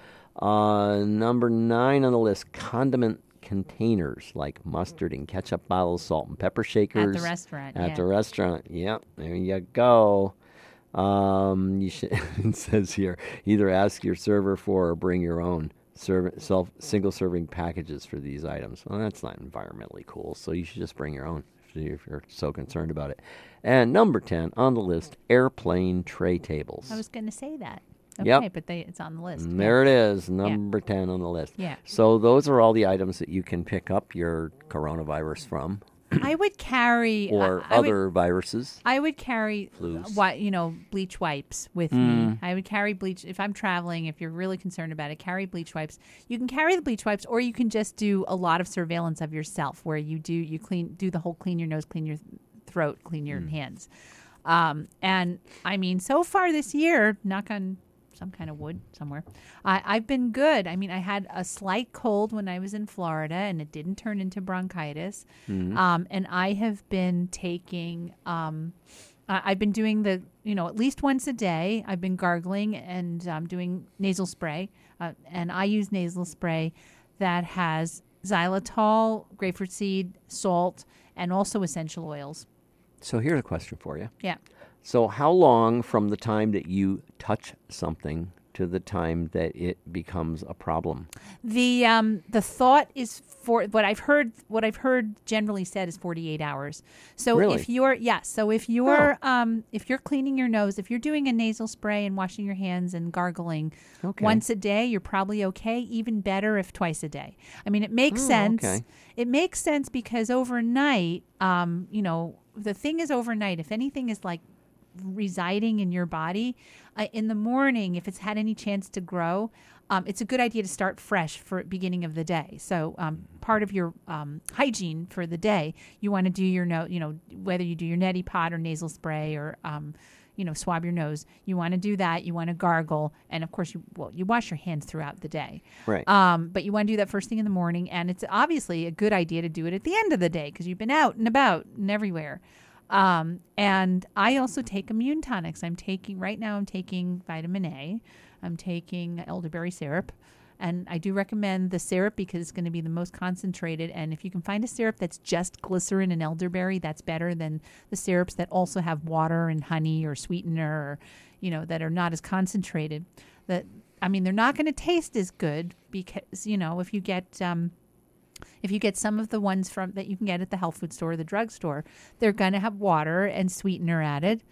Uh, number nine on the list, condiment containers like mustard and ketchup bottles, salt and pepper shakers. At the restaurant. At yeah. the restaurant, yeah, there you go. Um, you should. It says here, either ask your server for or bring your own serv- self single serving packages for these items. Well, that's not environmentally cool, so you should just bring your own if you're so concerned about it. And number ten on the list, airplane tray tables. I was going to say that. Okay, Yep. but they, it's on the list. And there it is, number ten on the list. Yeah. So those are all the items that you can pick up your coronavirus from, I would carry or I, I other Would, viruses. I would carry, Flus. what you know, bleach wipes with Mm. me. I would carry bleach if I'm traveling. If you're really concerned about it, carry bleach wipes. You can carry the bleach wipes, or you can just do a lot of surveillance of yourself, where you do you clean do the whole clean your nose, clean your throat, clean your hands. Um, and I mean, so far this year, knock on some kind of wood somewhere, I, I've been good. I mean, I had a slight cold when I was in Florida, and it didn't turn into bronchitis. Um, and I have been taking, um, I- I've been doing the, you know, at least once a day. I've been gargling and um, doing nasal spray. Uh, and I use nasal spray that has xylitol, grapefruit seed, salt, and also essential oils. So here's a question for you. Yeah. So how long from the time that you touch something to the time that it becomes a problem? The um the thought is for what I've heard what I've heard generally said is forty-eight hours. So Really? if you're yes, so if you're um if you're cleaning your nose, if you're doing a nasal spray and washing your hands and gargling Okay. once a day, you're probably okay. Even better if twice a day. I mean, it makes Oh, sense. okay. It makes sense because overnight, um, you know, the thing is overnight. If anything is like residing in your body uh, in the morning, if it's had any chance to grow, um, it's a good idea to start fresh for beginning of the day. So um, part of your um, hygiene for the day, you want to do your nose, you know, whether you do your neti pot or nasal spray or um, you know, swab your nose. You want to do that. You want to gargle, and of course, you well, you wash your hands throughout the day. Right. Um, but you want to do that first thing in the morning, and it's obviously a good idea to do it at the end of the day because you've been out and about and everywhere. Um, and I also take immune tonics. I'm taking, right now I'm taking vitamin A. I'm taking elderberry syrup. And I do recommend the syrup because it's going to be the most concentrated. And if you can find a syrup that's just glycerin and elderberry, that's better than the syrups that also have water and honey or sweetener, or, you know, that are not as concentrated. That, I mean, they're not going to taste as good because, you know, if you get, um, if you get some of the ones from that you can get at the health food store or the drugstore, they're going to have water and sweetener added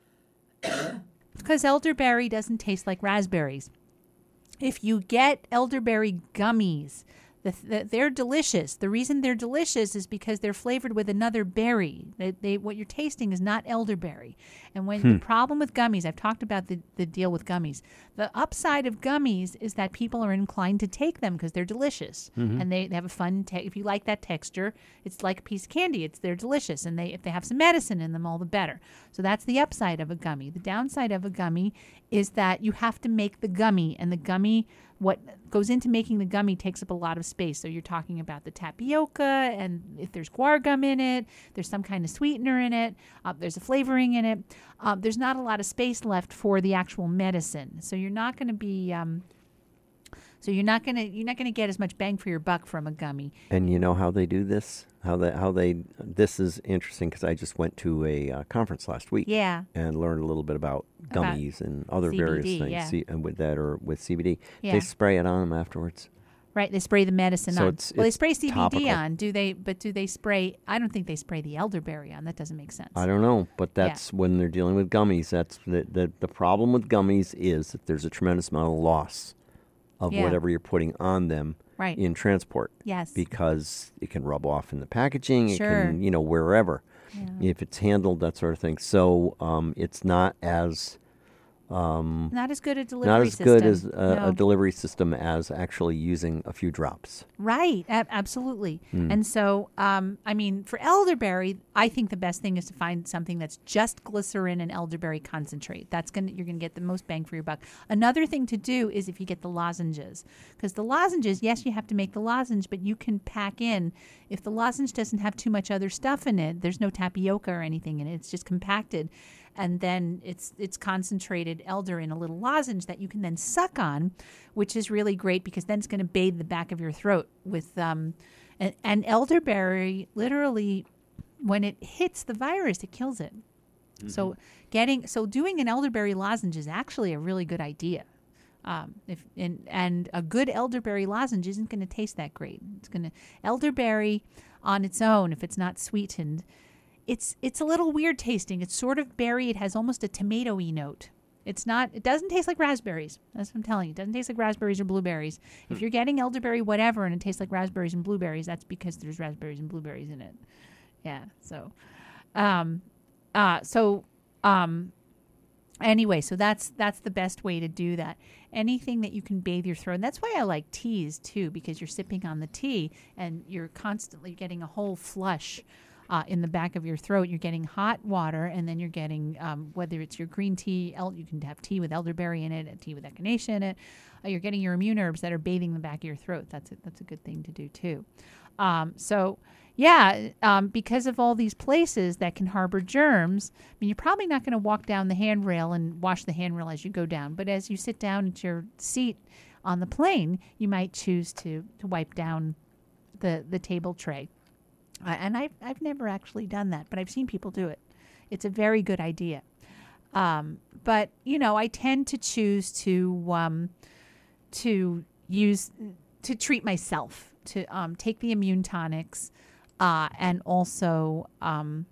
because elderberry doesn't taste like raspberries. If you get elderberry gummies, The, the, they're delicious. The reason they're delicious is because they're flavored with another berry. They, they, what you're tasting is not elderberry. And when Hmm. the problem with gummies, I've talked about the, the deal with gummies. The upside of gummies is that people are inclined to take them because they're delicious. Mm-hmm. And they, they have a fun, te- if you like that texture, it's like a piece of candy. It's They're delicious. And they if they have some medicine in them, all the better. So that's the upside of a gummy. The downside of a gummy is that you have to make the gummy, and the gummy, what goes into making the gummy takes up a lot of space. So you're talking about the tapioca, and if there's guar gum in it, there's some kind of sweetener in it, uh, there's a flavoring in it. Um, there's not a lot of space left for the actual medicine. So you're not going to be, um, so you're not going to you're not going to get as much bang for your buck from a gummy. And you know how they do this? How they how they this is interesting because I just went to a uh, conference last week. Yeah. And learned a little bit about About gummies and other C B D, various things yeah. C- and with that or with C B D. Yeah. They spray it on them afterwards. Right, they spray the medicine So on. it's- well, they it's spray C B D topical. on. Do they? But do they spray? I don't think they spray the elderberry on. That doesn't make sense. I don't know, but that's when they're dealing with gummies. That's the, the the problem with gummies is that there's a tremendous amount of loss of Yeah. whatever you're putting on them Right. in transport Yes. because it can rub off in the packaging. It Sure. can, you know, wherever Yeah. if it's handled, that sort of thing. So um, it's not as um, Not as good a delivery not as system. good as a, No. a delivery system as actually using a few drops. Right, ab- absolutely. Mm. And so, um, I mean, for elderberry, I think the best thing is to find something that's just glycerin and elderberry concentrate. That's gonna you're gonna get the most bang for your buck. Another thing to do is if you get the lozenges, because the lozenges, yes, you have to make the lozenge, but you can pack in. If the lozenge doesn't have too much other stuff in it, there's no tapioca or anything in it. It's just compacted. And then it's it's concentrated elder in a little lozenge that you can then suck on, which is really great because then it's going to bathe the back of your throat with um, and, and elderberry. Literally, when it hits the virus, it kills it. Mm-hmm. So getting so doing an elderberry lozenge is actually a really good idea. Um, if and and a good elderberry lozenge isn't going to taste that great. It's going to elderberry on its own if it's not sweetened. It's it's a little weird tasting. It's sort of berry. It has almost a tomato-y note. It's not. It doesn't taste like raspberries. That's what I'm telling you. It doesn't taste like raspberries or blueberries. If you're getting elderberry whatever and it tastes like raspberries and blueberries, that's because there's raspberries and blueberries in it. Yeah. So, um, uh, so um, anyway, so that's that's the best way to do that. Anything that you can bathe your throat. And that's why I like teas too, because you're sipping on the tea and you're constantly getting a whole flush. Uh, in the back of your throat, you're getting hot water, and then you're getting, um, whether it's your green tea, el- you can have tea with elderberry in it, a tea with echinacea in it. Uh, you're getting your immune herbs that are bathing the back of your throat. That's a, that's a good thing to do too. Um, so, yeah, um, because of all these places that can harbor germs, I mean, you're probably not going to walk down the handrail and wash the handrail as you go down, but as you sit down at your seat on the plane, you might choose to to wipe down the the table tray. Uh, and I've, I've never actually done that, but I've seen people do it. It's a very good idea. Um, but, you know, I tend to choose to um, to use, to treat myself, to um, take the immune tonics uh, and also um,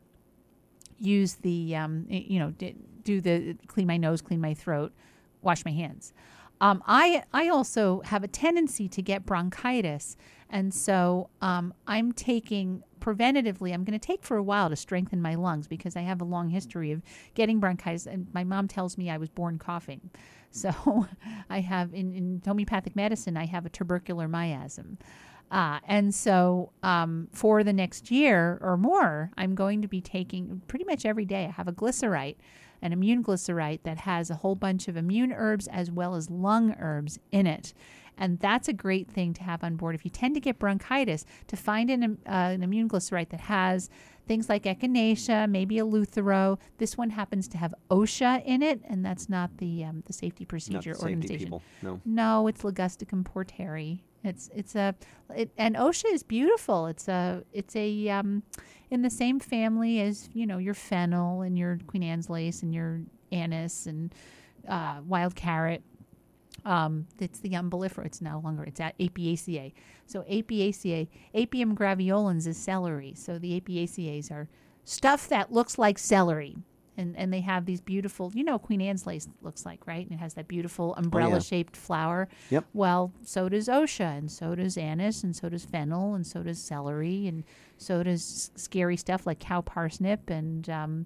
use the, um, you know, d- do the clean my nose, clean my throat, wash my hands. Um, I I also have a tendency to get bronchitis, and so um, I'm taking preventatively. I'm going to take for a while to strengthen my lungs because I have a long history of getting bronchitis, and my mom tells me I was born coughing. So I have in, in homeopathic medicine, I have a tubercular miasm. Uh, and so um, for the next year or more, I'm going to be taking pretty much every day. I have a glycerite, an immune glycerite that has a whole bunch of immune herbs as well as lung herbs in it. And that's a great thing to have on board. If you tend to get bronchitis, to find an, uh, an immune glycerite that has things like echinacea, maybe eleuthero. This one happens to have OSHA in it, and that's not the um, the safety procedure Not the safety organization. people, no. No, it's Ligusticum porteri. It's it's a it, and OSHA is beautiful. It's a it's a um, in the same family as you know your fennel and your Queen Anne's lace and your anise and uh, wild carrot. Um, it's the umbellifera. It's no longer. It's at Apiaceae. So Apiaceae, Apium graveolens is celery. So the Apiaceae are stuff that looks like celery. And and they have these beautiful, you know, Queen Anne's lace looks like, right? And it has that beautiful umbrella-shaped flower. Yep. Well, so does Osha, and so does anise, and so does fennel, and so does celery, and so does scary stuff like cow parsnip and um,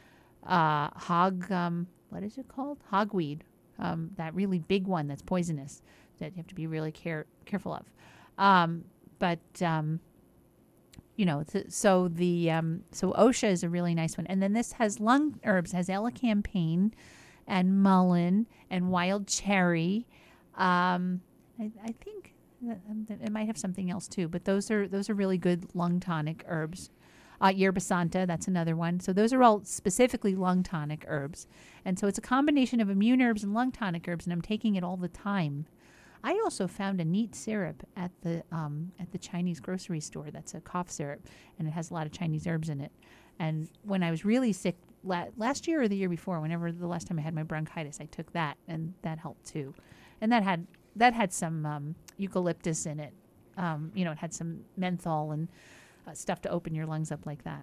uh, hog, um, what is it called? Hogweed, um, that really big one that's poisonous that you have to be really care careful of. Um, but... Um, You know, th- so the um, so Osha is a really nice one, and then this has lung herbs, has elecampane, and mullein, and wild cherry. Um, I, I think that, um, that it might have something else too, but those are those are really good lung tonic herbs. Uh, Yerba Santa, that's another one. So those are all specifically lung tonic herbs, and so it's a combination of immune herbs and lung tonic herbs, and I'm taking it all the time. I also found a neat syrup at the um, at the Chinese grocery store. That's a cough syrup, and it has a lot of Chinese herbs in it. And when I was really sick la- last year or the year before, whenever the last time I had my bronchitis, I took that, and that helped too. And that had that had some um, eucalyptus in it. Um, you know, it had some menthol and uh, stuff to open your lungs up like that.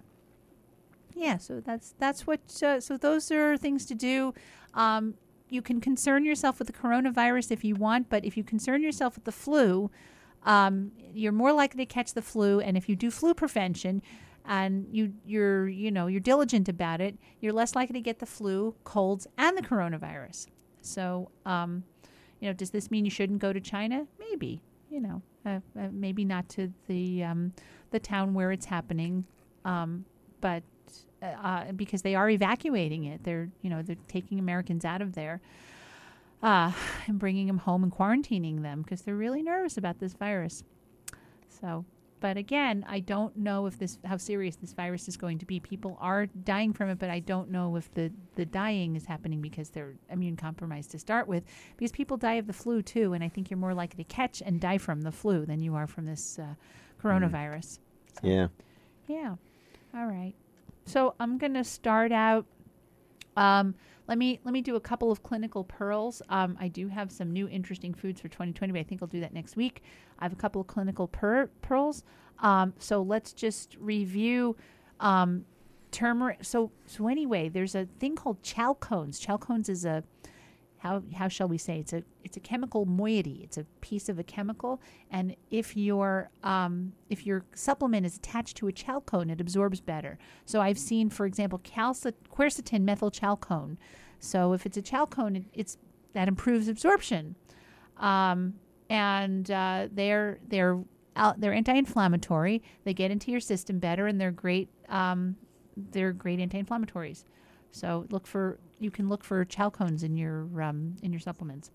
Yeah, so that's that's what. Uh, so those are things to do. Um, You can concern yourself with the coronavirus if you want, but if you concern yourself with the flu, um, you're more likely to catch the flu. And if you do flu prevention, and you you're you know you're diligent about it, you're less likely to get the flu, colds, and the coronavirus. So, um, you know, does this mean you shouldn't go to China? Maybe, you know, uh, uh, maybe not to the um, the town where it's happening, um, but. Uh, because they are evacuating it. They're, you know, they're taking Americans out of there uh, and bringing them home and quarantining them because they're really nervous about this virus. So, but again, I don't know if this, how serious this virus is going to be. People are dying from it, but I don't know if the, the dying is happening because they're immune compromised to start with, because people die of the flu too. And I think you're more likely to catch and die from the flu than you are from this uh, coronavirus. So, yeah. Yeah. All right. So I'm going to start out. Um, let me let me do a couple of clinical pearls. Um, I do have some new interesting foods for twenty twenty, but I think I'll do that next week. I have a couple of clinical per- pearls. Um, so let's just review um, turmeric. So so anyway, there's a thing called chalcones. Chalcones is a How, how shall we say, it's a it's a chemical moiety. It's a piece of a chemical, and if your um, if your supplement is attached to a chalcone, it absorbs better. So I've seen, for example, calci- quercetin methylchalcone. So if it's a chalcone, it, it's that improves absorption, um, and uh, they're they're out, they're anti-inflammatory. They get into your system better, and they're great. Um, they're great anti-inflammatories. So look for you can look for chalcones in your um, in your supplements.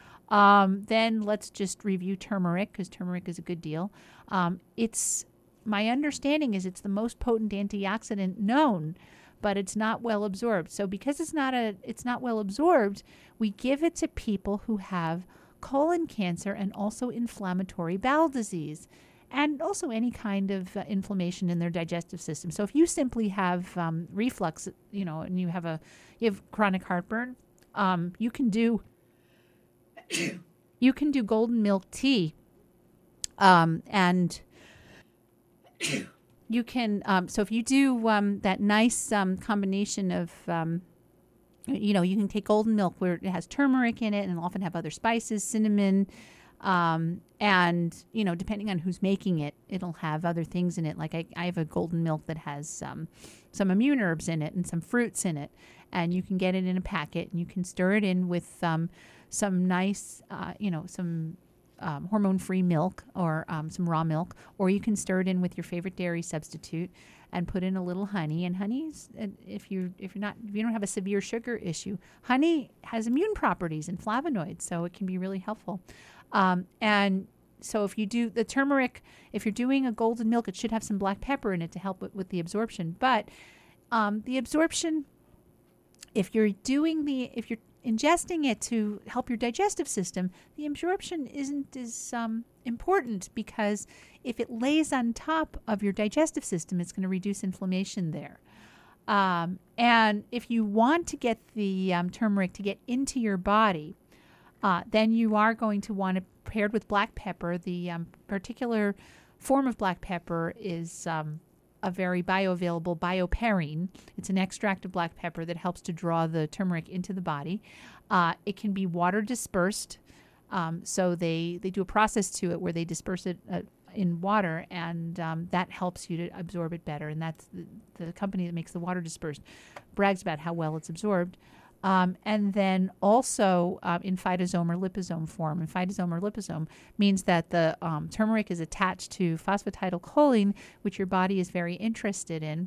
Um, then let's just review turmeric, because turmeric is a good deal. Um, it's my understanding is it's the most potent antioxidant known, but it's not well absorbed. So because it's not a it's not well absorbed, we give it to people who have colon cancer and also inflammatory bowel disease, and also any kind of uh, inflammation in their digestive system. So if you simply have um, reflux, you know, and you have a you have chronic heartburn, um, you can do you can do golden milk tea, um, and you can. Um, so if you do um, that nice um, combination of um, you know, you can take golden milk where it has turmeric in it, and it'll often have other spices, cinnamon. Um, and, you know, depending on who's making it, it'll have other things in it. Like I, I have a golden milk that has um, some immune herbs in it and some fruits in it. And you can get it in a packet, and you can stir it in with um, some nice, uh, you know, some um, hormone-free milk or um, some raw milk. Or you can stir it in with your favorite dairy substitute and put in a little honey. And honey's, if you if you're not if you don't have a severe sugar issue, honey has immune properties and flavonoids, so it can be really helpful. Um, and so if you do the turmeric, if you're doing a golden milk, it should have some black pepper in it to help with, with the absorption. But um, the absorption, if you're doing the, if you're ingesting it to help your digestive system, the absorption isn't as um, important, because if it lays on top of your digestive system, it's going to reduce inflammation there. Um, and if you want to get the um, turmeric to get into your body, Uh, then you are going to want to, paired with black pepper, the um, particular form of black pepper is um, a very bioavailable bioperine. It's an extract of black pepper that helps to draw the turmeric into the body. Uh, it can be water dispersed. Um, so they, they do a process to it where they disperse it uh, in water, and um, that helps you to absorb it better. And that's the, the company that makes the water dispersed brags about how well it's absorbed. Um, and then also uh, in phytosome or liposome form. And phytosome or liposome means that the um, turmeric is attached to phosphatidylcholine, which your body is very interested in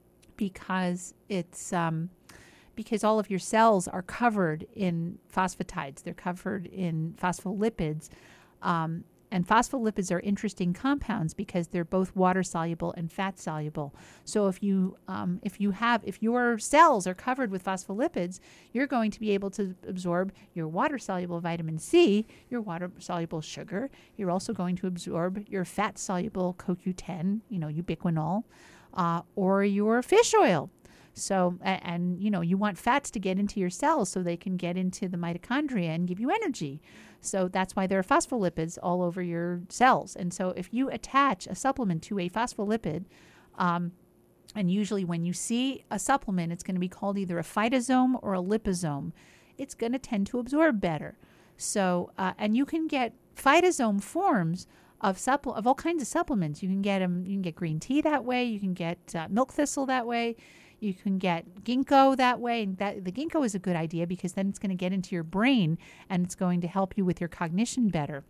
because it's um, because all of your cells are covered in phosphatides. They're covered in phospholipids. Um, And phospholipids are interesting compounds because they're both water soluble and fat soluble. So if you um, if you have if your cells are covered with phospholipids, you're going to be able to absorb your water soluble vitamin C, your water soluble sugar. You're also going to absorb your fat soluble C O Q ten, you know, ubiquinol, uh, or your fish oil. So, and, and, you know, you want fats to get into your cells so they can get into the mitochondria and give you energy. So that's why there are phospholipids all over your cells. And so if you attach a supplement to a phospholipid, um, and usually when you see a supplement, it's going to be called either a phytosome or a liposome. It's going to tend to absorb better. So, uh, and you can get phytosome forms of supple of all kinds of supplements. You can get them. You can get green tea that way. You can get uh, milk thistle that way. You can get ginkgo that way. And that the ginkgo is a good idea because then it's going to get into your brain and it's going to help you with your cognition better.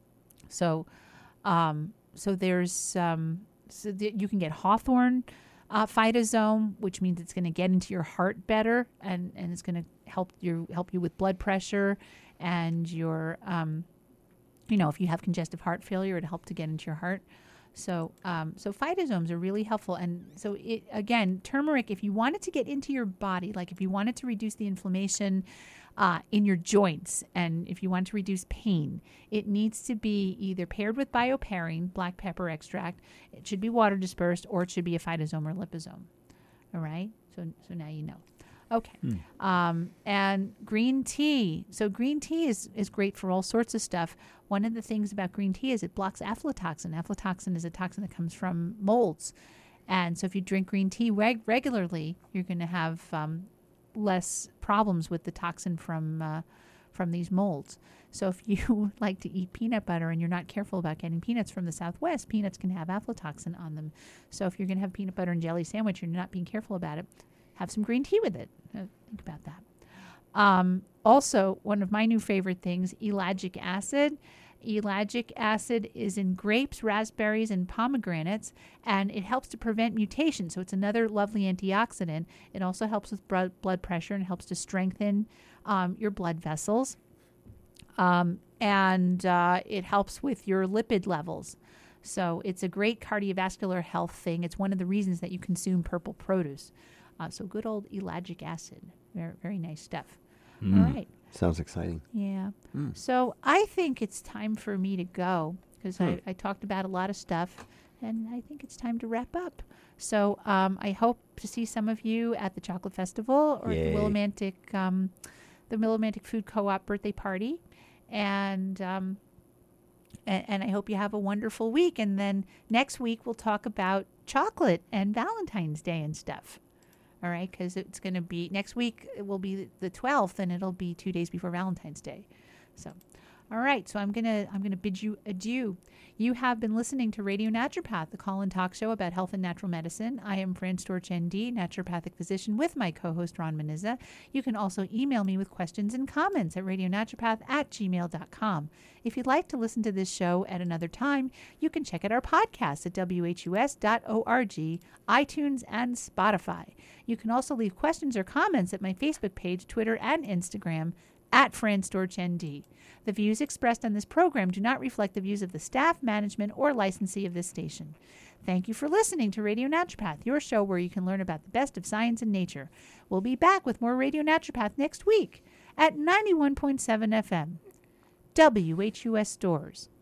So, um, so there's um, so th- you can get hawthorn uh, phytosome, which means it's going to get into your heart better, and, and it's going to help you help you with blood pressure and your um, you know, if you have congestive heart failure, it'll help to get into your heart. So, um, so phytosomes are really helpful. And so, it, again, turmeric, if you want it to get into your body, like if you wanted to reduce the inflammation uh, in your joints, and if you want to reduce pain, it needs to be either paired with bioperine, black pepper extract. It should be water dispersed, or it should be a phytosome or liposome. All right. So, so now you know. Okay. Hmm. Um, and green tea. So green tea is, is great for all sorts of stuff. One of the things about green tea is it blocks aflatoxin. Aflatoxin is a toxin that comes from molds. And so if you drink green tea reg- regularly, you're going to have um, less problems with the toxin from uh, from these molds. So if you like to eat peanut butter and you're not careful about getting peanuts from the Southwest, peanuts can have aflatoxin on them. So if you're going to have peanut butter and jelly sandwich and you're not being careful about it, have some green tea with it. Uh, think about that. Um, also, one of my new favorite things, ellagic acid. Ellagic acid is in grapes, raspberries, and pomegranates, and it helps to prevent mutation. So it's another lovely antioxidant. It also helps with blood blood pressure and helps to strengthen um, your blood vessels. Um, and uh, it helps with your lipid levels. So it's a great cardiovascular health thing. It's one of the reasons that you consume purple produce. Uh, so good old ellagic acid. Very, very nice stuff. Mm. All right. Sounds exciting. Yeah. Mm. So I think it's time for me to go because mm. I, I talked about a lot of stuff, and I think it's time to wrap up. So um, I hope to see some of you at the Chocolate Festival or Yay. at the Willimantic, um, the Willimantic Food Co-op birthday party. And, um, and and I hope you have a wonderful week. And then next week we'll talk about chocolate and Valentine's Day and stuff. All right, because it's going to be next week. It will be the twelfth, and it'll be two days before Valentine's Day. So, all right. So I'm gonna I'm gonna bid you adieu. You have been listening to Radio Naturopath, the call and talk show about health and natural medicine. I am Fran Storch, N D, naturopathic physician, with my co-host Ron Manizza. You can also email me with questions and comments at radionaturopath at gmail dot com. If you'd like to listen to this show at another time, you can check out our podcast at w h u s dot org, iTunes, and Spotify. You can also leave questions or comments at my Facebook page, Twitter, and Instagram at Fran Storch, N D. The views expressed on this program do not reflect the views of the staff, management, or licensee of this station. Thank you for listening to Radio Naturopath, your show where you can learn about the best of science and nature. We'll be back with more Radio Naturopath next week at ninety-one point seven F M, W H U S Stores.